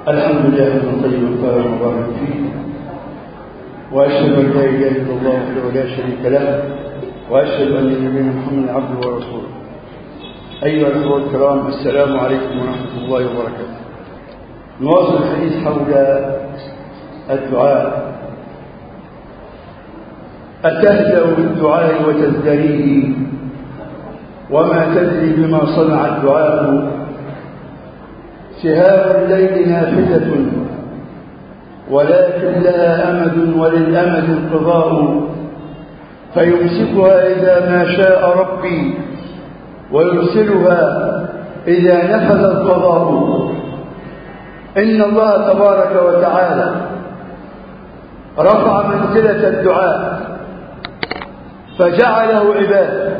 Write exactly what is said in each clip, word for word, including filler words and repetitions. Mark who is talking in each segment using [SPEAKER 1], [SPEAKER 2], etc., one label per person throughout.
[SPEAKER 1] الحمد لله من طيب القرار المبارك فيه، وأشهد أن لا إله إلا الله وحده لا شريك له، وأشهد أن نبينا محمدا عبده ورسوله. أيها الأخوة الكرام، السلام عليكم ورحمة الله وبركاته. نواصل الحديث حول الدعاء. أتهزأ بالدعاء وتزدريه، وما تدري بما صنع الدعاء. سهام الليل نافذة، ولكن لها أمد وللأمد انقضاء، فيمسكها إذا ما شاء ربي، ويرسلها إذا نفذ القضاء. إن الله تبارك وتعالى رفع منزلة الدعاء فجعله عبادة.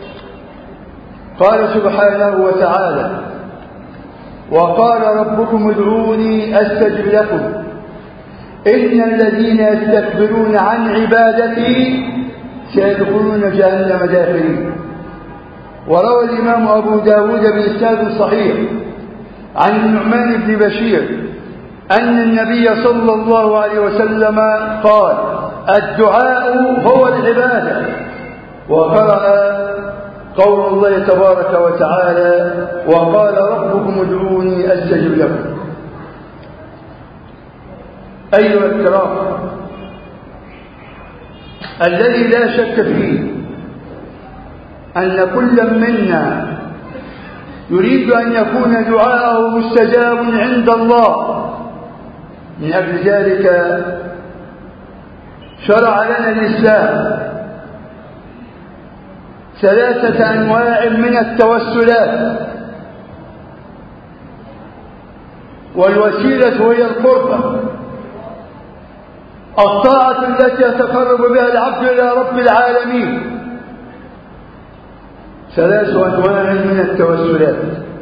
[SPEAKER 1] قال سبحانه وتعالى: وقال ربكم ادعوني أستجب لكم إن الذين يستكبرون عن عبادتي سيدخلون جهنم داخلين. وروى الإمام أبو داود بإسناد صحيح عن النعمان بن بشير أن النبي صلى الله عليه وسلم قال: الدعاء هو العبادة. وقرأ قول الله تبارك وتعالى: وقال ربكم ادعوني أستجب لكم. أيها الكرام، الذي لا شك فيه أن كل منا يريد أن يكون دعاءه مستجاب عند الله. من أجل ذلك شرع لنا الإسلام ثلاثة أنواع من التوسلات، والوسيلة هي القربة، الطاعة التي يتقرب بها العبد إلى رب العالمين. ثلاث أنواع من التوسلات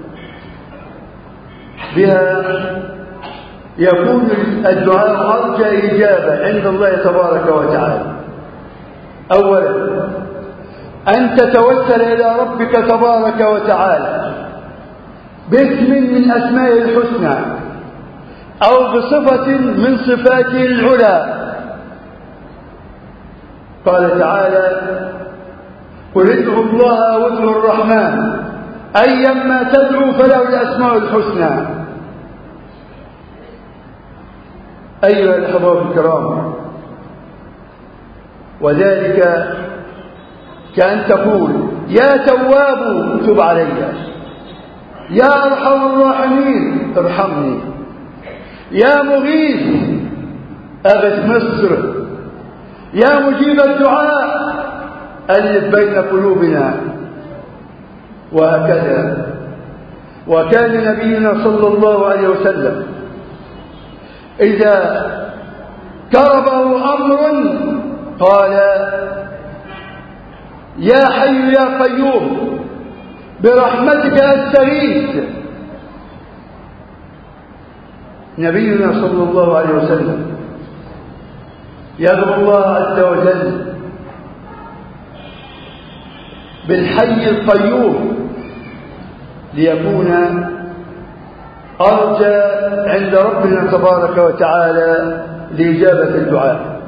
[SPEAKER 1] بها يكون الدعاء أرجى إجابة عند الله تبارك وتعالى. أولا، أن تتوسل إلى ربك تبارك وتعالى باسم من أسمائه الحسنى أو بصفة من صفاته العلى. قال تعالى: قل ادعوا الله أو ادعوا الرحمن أيما تدعوا فله الأسماء الحسنى. أيها الأحباب الكرام، وذلك كأن تقول: يا تواب تب علي، يا أرحم الراحمين ارحمني، يا مغيث أغث مصر، يا مجيب الدعاء ألف بين قلوبنا. وهكذا. وكان نبينا صلى الله عليه وسلم إذا كربه أمر قال: يا حي يا قيوم برحمتك أستغيث. نبينا صلى الله عليه وسلم يدعو الله عز وجل بالحي القيوم ليكون أرجى عند ربنا تبارك وتعالى لإجابة الدعاء.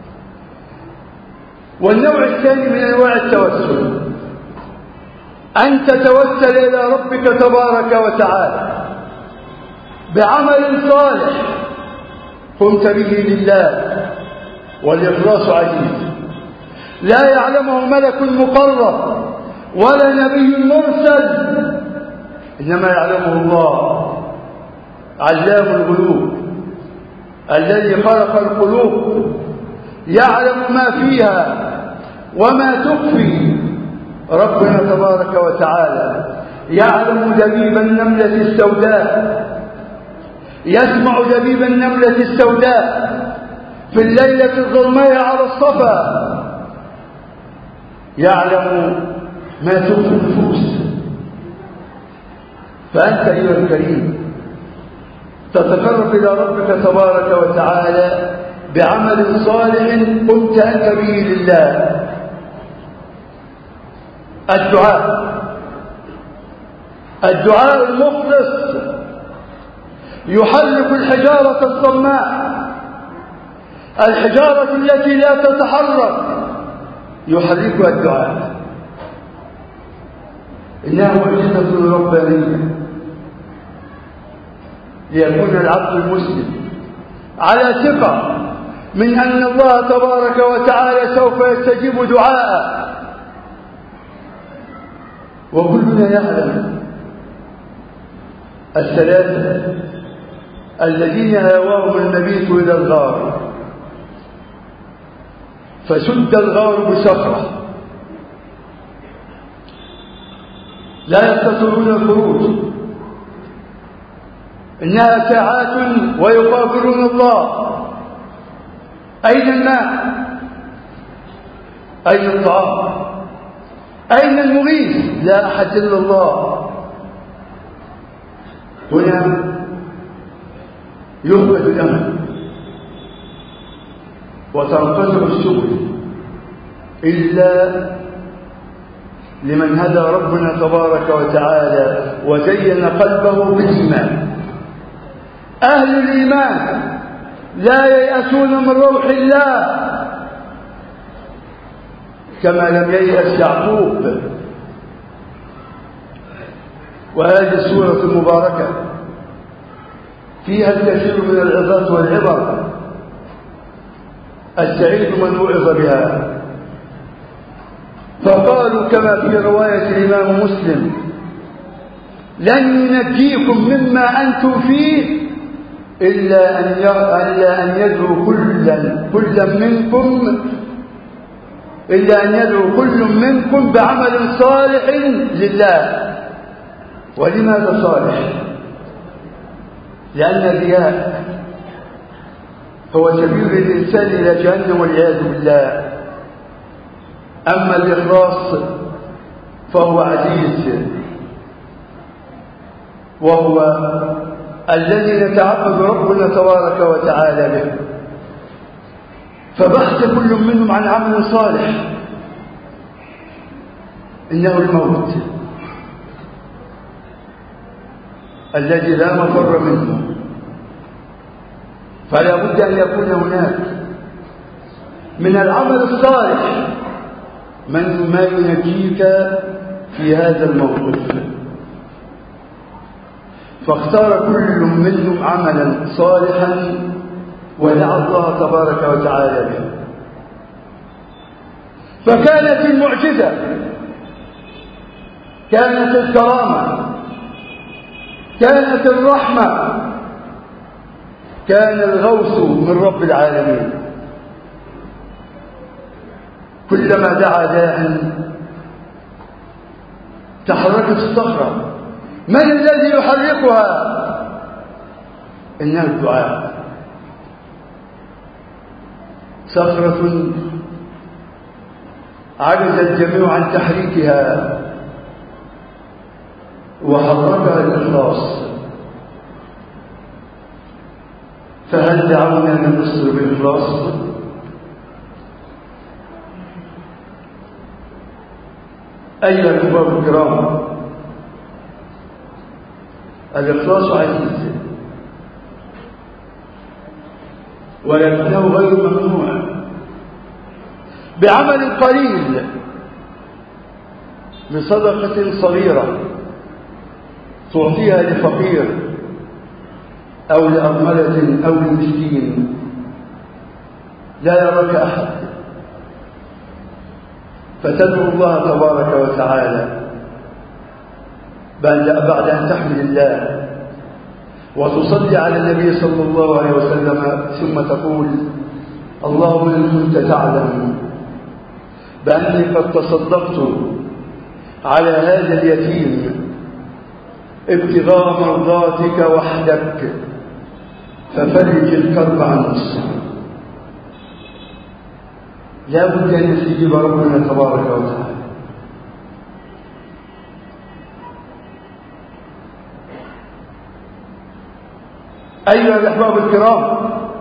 [SPEAKER 1] والنوع الثاني من أنواع التوسل أن تتوسل إلى ربك تبارك وتعالى بعمل صالح قمت به لله، والإخلاص عزيز لا يعلمه ملك مقرب ولا نبي مرسل، إنما يعلمه الله علام الغيوب الذي خلق القلوب، يعلم ما فيها وما تخفي. ربنا تبارك وتعالى يعلم دبيب النملة السوداء، يسمع دبيب النملة السوداء في الليلة الظلماء على الصفا، يعلم ما تخفي النفوس. فأنت أيها الكريم تتقرب إلى ربك تبارك وتعالى بعمل صالح قمت أنت به لله. الدعاء الدعاء المخلص يحرك الحجارة الصماء، الحجارة التي لا تتحرك يحركها الدعاء. إنها معجزة ربانية ليكون العبد المسلم على ثقة من أن الله تبارك وتعالى سوف يستجيب دعاءه. وكلنا يعلم الثلاثة الذين آواهم المبيت إلى الغار فسد الغار بصخرة لا يستطيعون الخروج، إنها ساعات ويقابلون الله. أين الماء؟ أين الطعام؟ أين المغيث؟ لا أحد إلا الله. هنا يخبط الأمل وتنقطع السبل إلا لمن هدى ربنا تبارك وتعالى وزين قلبه بالإيمان. أهل الإيمان لا ييأسون من روح الله كما لم ييأس يعقوب. وهذه السورة المباركة فيها الكثير من العظات والعبر، السعيد من وعظ بها. فقالوا كما في رواية الإمام مسلم: لن ينجيكم مما أنتم فيه إلا أن إلا أن يدعو كلا كلا منكم إلا أن يدعو كل منكم بعمل صالح لله. ولماذا صالح؟ لأن الرياء هو سبيل الإنسان إلى جهنم والعياذ بالله. أما الإخلاص فهو عزيز، وهو الذي نتعبد ربنا تبارك وتعالى به. فبحث كل منهم عن عمل صالح، إنه الموت الذي لا مفر منه، فلا بد أن يكون هناك من العمل الصالح من ما ينجيك في هذا الموقف. فاختار كل منهم عملا صالحا ودعا الله تبارك وتعالى به. فكانت المعجزة، كانت الكرامة، كانت الرحمة، كان الغوث من رب العالمين. كلما دعا داع تحركت الصخرة. من الذي يحركها؟ إنه الدعاء. صخرة عجز الجميع عن تحريكها وحركها الإخلاص. فهل دعونا من مصر بالإخلاص؟ أيها الأحباب الكرام، الإخلاص عزيز ولكنه غير ممنوع. بعمل قليل، بصدقة صغيرة تعطيها لفقير أو لأرملة أو لمسكين لا يراك أحد، فتدعو الله تبارك وتعالى بعد أن تحمد الله وتصلي على النبي صلى الله عليه وسلم، ثم تقول: اللهم إن كنت تعلم بأني قد تصدقت على هذا اليتيم ابتغاء مرضاتك وحدك ففرج الكرب عن نفسه. لا بد أن يستجيب ربنا تبارك وتعالى. أيها الأحباب الكرام،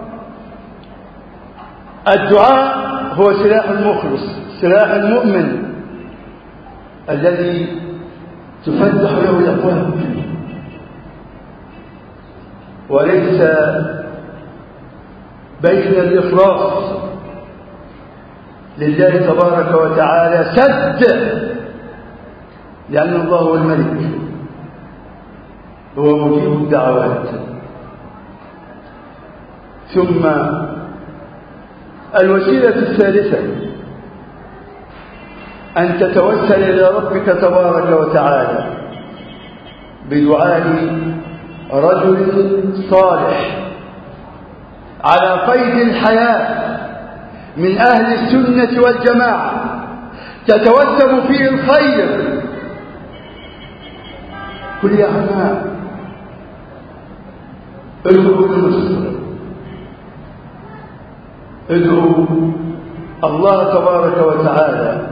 [SPEAKER 1] الدعاء هو سلاح المخلص، سلاح المؤمن الذي تفتح له الأبواب. وليس بين الإخلاص لله تبارك وتعالى سد، لأن الله هو الملك، هو مجيب الدعوات. ثم الوسيلة الثالثة أن تتوسل إلى ربك تبارك وتعالى بدعاء رجل صالح على قيد الحياة من أهل السنة والجماعة تتوسم فيه الخير. قل يا عماء ادعوا لمصر، ادعوا الله تبارك وتعالى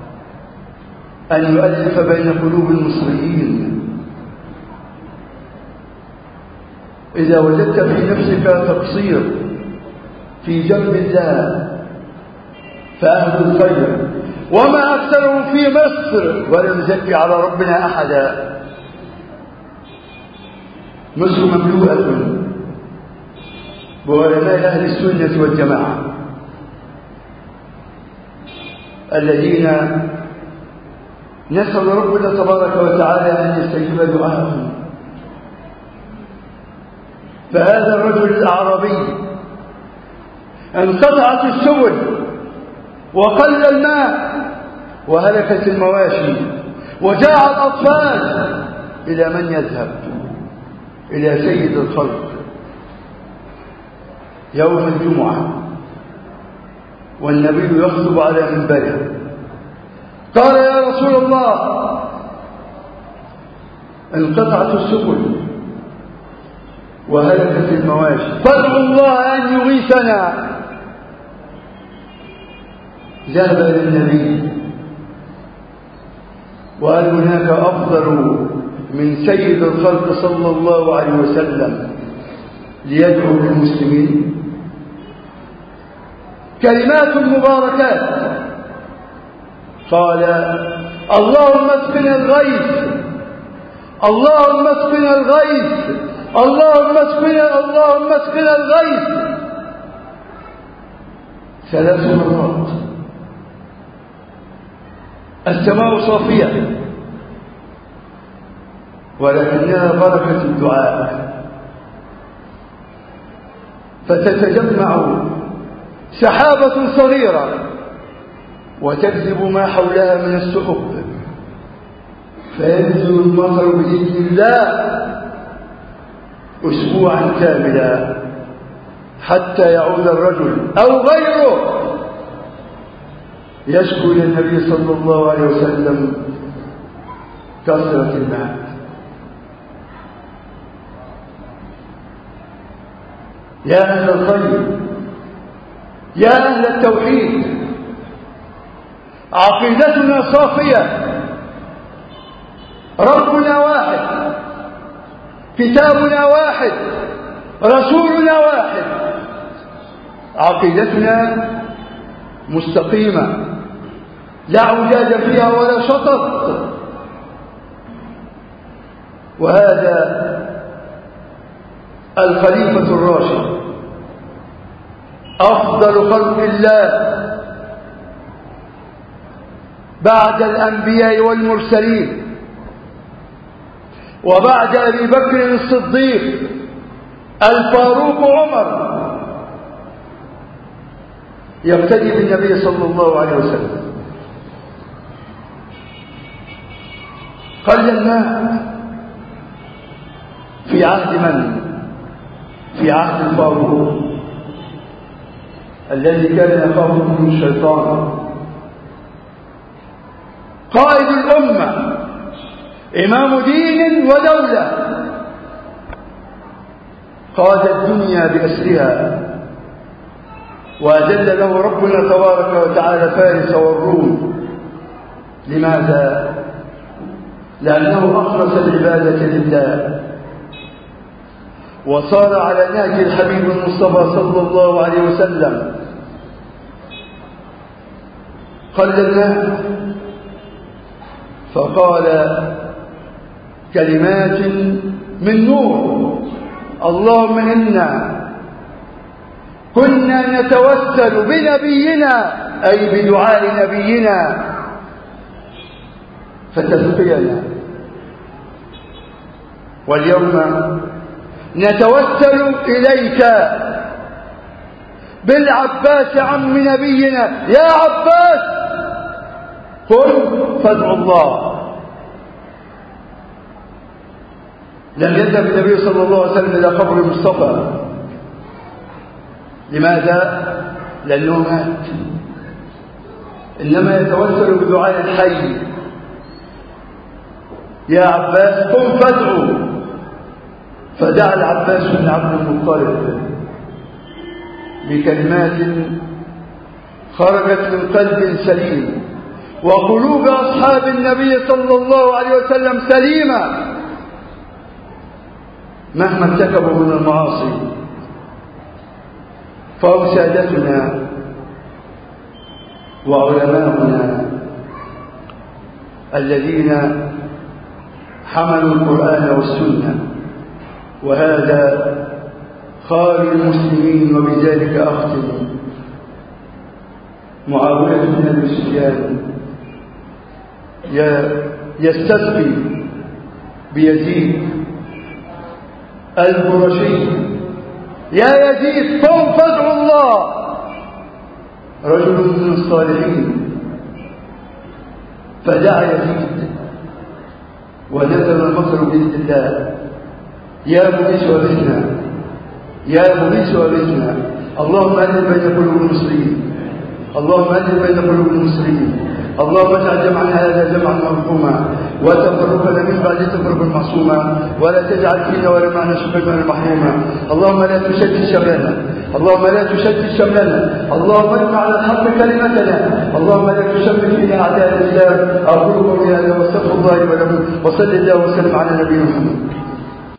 [SPEAKER 1] أن يؤلف بين قلوب المصريين. إذا وجدت في نفسك تقصير في جنب الله فأهل الخير، وما أكثرهم في مصر، ولا نزكي على ربنا أحدا. مصر مملوءة بعلماء أهل السنة والجماعة الذين نسأل ربنا تبارك وتعالى أن يستجيب دعاءهم. فهذا الرجل الأعرابي انقطعت السبل وقل الماء وهلكت المواشي وجاع الأطفال، إلى من يذهب؟ إلى سيد الخلق يوم الجمعة والنبي يخطب على منبره. قال يا رسول الله انقطعت السبل وهلكت المواشي، فادعوا الله أن يغيثنا. ذهب إلى النبي وقال هناك أفضل من سيد الخلق صلى الله عليه وسلم ليدعو للمسلمين. كلمات مباركات. قال اللهم اسقنا الغيث، اللهم اسقنا الغيث، اللهم اسقنا، اللهم اسقنا الغيث، ثلاث مرات. السماء صافية ولكنها بركة الدعاء، فتتجمع سحابة صغيرة وتجذب ما حولها من السحب، فينزل المطر بإذن الله أسبوعا كاملا حتى يعود الرجل أو غيره يشكو إلى النبي صلى الله عليه وسلم كثرة الماء. يا أهل الخير، يا أهل التوحيد، عقيدتنا صافية، ربنا واحد، كتابنا واحد، رسولنا واحد، عقيدتنا مستقيمة لا عجاج فيها ولا شطط. وهذا الخليفة الراشد أفضل خلق الله بعد الأنبياء والمرسلين وبعد أبي بكر الصديق الفاروق عمر، يقتدي بالنبي صلى الله عليه وسلم. قل الماء في عهد من؟ في عهد الفاروق الذي كان يخاف منه الشيطان، قائد الأمة، إمام دين ودولة، قاد الدنيا بأسرها، وأذل له ربنا تبارك وتعالى فارس والروم. لماذا؟ لأنه أخلص العبادة لله وصار على نهج الحبيب المصطفى صلى الله عليه وسلم. قللناه
[SPEAKER 2] فقال كلمات من نور
[SPEAKER 1] اللهم إنا كنا نتوسل بنبينا أي بدعاء نبينا فتسقينا، واليوم نتوسل إليك بالعباس عم نبينا، يا عباس قل فادعوا الله. لم يذهب النبي صلى الله عليه وسلم إلى قبر المصطفى. لماذا؟ لأنه مات. إنما يتوسل بدعاء الحي، يا عباس قم فادعوا. فدعا العباس بن عبد المطلب بكلمات خرجت من قلب سليم، وقلوب أصحاب النبي صلى الله عليه وسلم سليمة مهما ارتكبوا من المعاصي. فهم سادتنا وعلماؤنا الذين حملوا القرآن والسنة، وهذا خال المسلمين. وبذلك أختم. معاوية بن أبي سفيان يستسقي بيزيد القرشي، يا يزيد قم فادعوا الله. رجل من الصالحين فدعا يزيد ونزل المطر بإذن الله. يا مغيث وبثنا، يا مغيث وبثنا، اللهم ألف بين قلوب المسلمين، اللهم ألف بين قلوب المسلمين، اللهم اجعل جمعنا هذا جمعا مرحوما، وتفرقنا من بعد تفرقا معصوما، ولا تجعل فينا ولا معنا شقيقا محروما. اللهم لا تشتت شملنا، اللهم لا تشتت شملنا، اللهم اجمع على الحق كلمتنا، اللهم لا تشمت فينا اعداء الاسلام. اقول قولي هذا واستغفر الله ولكم، وصلى الله وسلم على نبينا محمد.